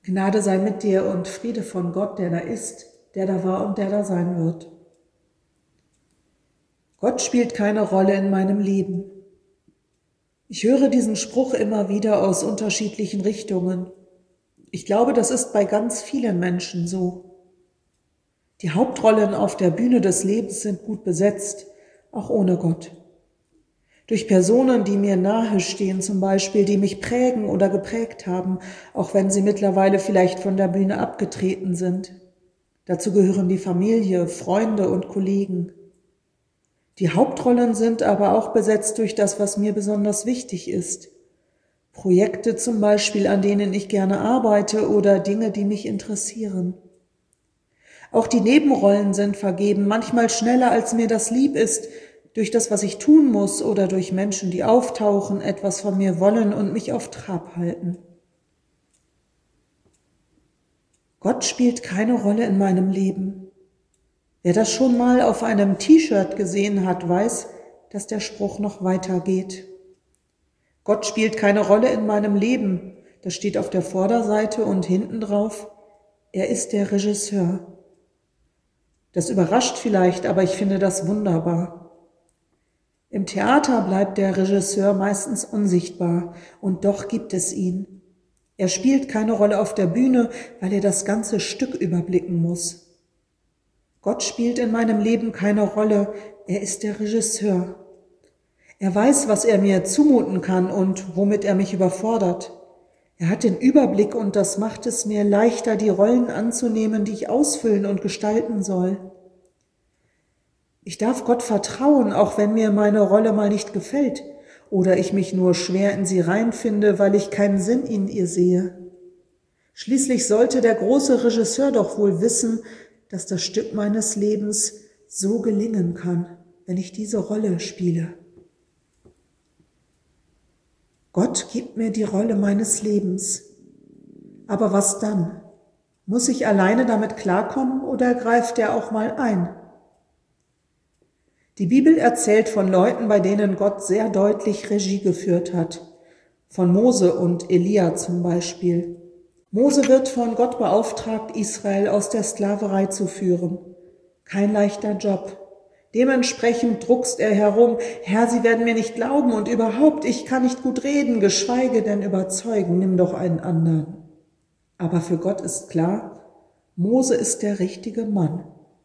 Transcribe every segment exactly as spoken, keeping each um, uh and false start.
Gnade sei mit dir und Friede von Gott, der da ist, der da war und der da sein wird. Gott spielt keine Rolle in meinem Leben. Ich höre diesen Spruch immer wieder aus unterschiedlichen Richtungen. Ich glaube, das ist bei ganz vielen Menschen so. Die Hauptrollen auf der Bühne des Lebens sind gut besetzt, auch ohne Gott. Durch Personen, die mir nahe stehen, zum Beispiel, die mich prägen oder geprägt haben, auch wenn sie mittlerweile vielleicht von der Bühne abgetreten sind. Dazu gehören die Familie, Freunde und Kollegen. Die Hauptrollen sind aber auch besetzt durch das, was mir besonders wichtig ist. Projekte zum Beispiel, an denen ich gerne arbeite oder Dinge, die mich interessieren. Auch die Nebenrollen sind vergeben, manchmal schneller, als mir das lieb ist, durch das, was ich tun muss oder durch Menschen, die auftauchen, etwas von mir wollen und mich auf Trab halten. Gott spielt keine Rolle in meinem Leben. Wer das schon mal auf einem T-Shirt gesehen hat, weiß, dass der Spruch noch weitergeht. Gott spielt keine Rolle in meinem Leben. Das steht auf der Vorderseite und hinten drauf. Er ist der Regisseur. Das überrascht vielleicht, aber ich finde das wunderbar. Im Theater bleibt der Regisseur meistens unsichtbar und doch gibt es ihn. Er spielt keine Rolle auf der Bühne, weil er das ganze Stück überblicken muss. Gott spielt in meinem Leben keine Rolle, er ist der Regisseur. Er weiß, was er mir zumuten kann und womit er mich überfordert. Er hat den Überblick und das macht es mir leichter, die Rollen anzunehmen, die ich ausfüllen und gestalten soll. Ich darf Gott vertrauen, auch wenn mir meine Rolle mal nicht gefällt oder ich mich nur schwer in sie reinfinde, weil ich keinen Sinn in ihr sehe. Schließlich sollte der große Regisseur doch wohl wissen, dass das Stück meines Lebens so gelingen kann, wenn ich diese Rolle spiele. Gott gibt mir die Rolle meines Lebens. Aber was dann? Muss ich alleine damit klarkommen oder greift er auch mal ein? Die Bibel erzählt von Leuten, bei denen Gott sehr deutlich Regie geführt hat. Von Mose und Elia zum Beispiel. Mose wird von Gott beauftragt, Israel aus der Sklaverei zu führen. Kein leichter Job. Dementsprechend druckst er herum, Herr, sie werden mir nicht glauben und überhaupt, ich kann nicht gut reden, geschweige denn überzeugen, nimm doch einen anderen. Aber für Gott ist klar, Mose ist der richtige Mann.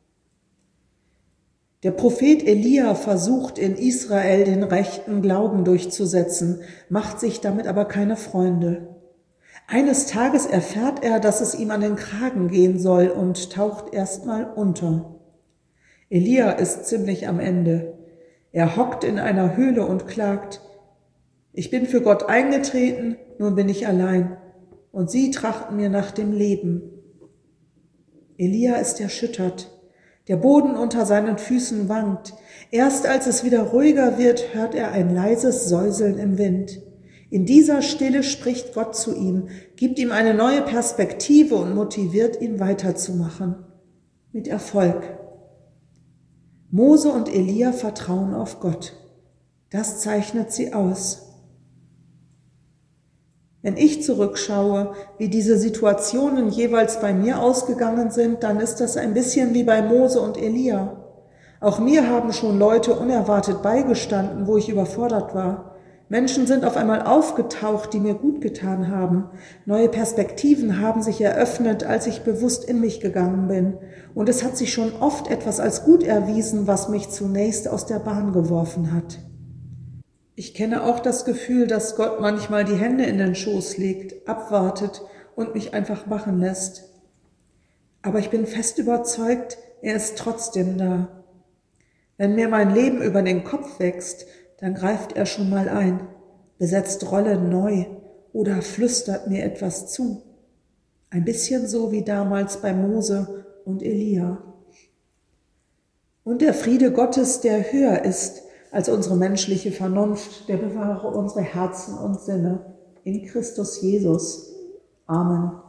Der Prophet Elia versucht in Israel den rechten Glauben durchzusetzen, macht sich damit aber keine Freunde. Eines Tages erfährt er, dass es ihm an den Kragen gehen soll und taucht erstmal unter. Elia ist ziemlich am Ende. Er hockt in einer Höhle und klagt, ich bin für Gott eingetreten, nun bin ich allein und sie trachten mir nach dem Leben. Elia ist erschüttert. Der Boden unter seinen Füßen wankt. Erst als es wieder ruhiger wird, hört er ein leises Säuseln im Wind. In dieser Stille spricht Gott zu ihm, gibt ihm eine neue Perspektive und motiviert ihn weiterzumachen. Mit Erfolg. Mose und Elia vertrauen auf Gott. Das zeichnet sie aus. Wenn ich zurückschaue, wie diese Situationen jeweils bei mir ausgegangen sind, dann ist das ein bisschen wie bei Mose und Elia. Auch mir haben schon Leute unerwartet beigestanden, wo ich überfordert war. Menschen sind auf einmal aufgetaucht, die mir gut getan haben. Neue Perspektiven haben sich eröffnet, als ich bewusst in mich gegangen bin. Und es hat sich schon oft etwas als gut erwiesen, was mich zunächst aus der Bahn geworfen hat. Ich kenne auch das Gefühl, dass Gott manchmal die Hände in den Schoß legt, abwartet und mich einfach machen lässt. Aber ich bin fest überzeugt, er ist trotzdem da. Wenn mir mein Leben über den Kopf wächst, dann greift er schon mal ein, besetzt Rollen neu oder flüstert mir etwas zu. Ein bisschen so wie damals bei Mose und Elia. Und der Friede Gottes, der höher ist als unsere menschliche Vernunft, der bewahre unsere Herzen und Sinne in Christus Jesus. Amen.